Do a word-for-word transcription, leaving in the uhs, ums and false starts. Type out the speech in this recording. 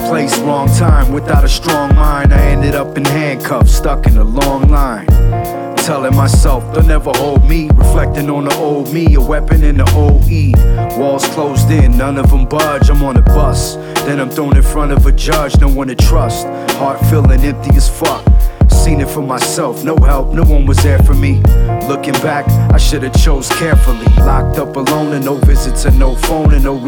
place, wrong time. Without a strong mind, I ended up in handcuffs, stuck in a long line. Telling myself they'll never hold me, reflecting on the old me, a weapon in the O E. Walls closed in, none of them budge. I'm on a bus, then I'm thrown in front of a judge, no one to trust. Heart feeling empty as fuck. Seen it for myself, no help, no one was there for me. Looking back, I should've chose carefully. Locked up alone and no visits and no phone and no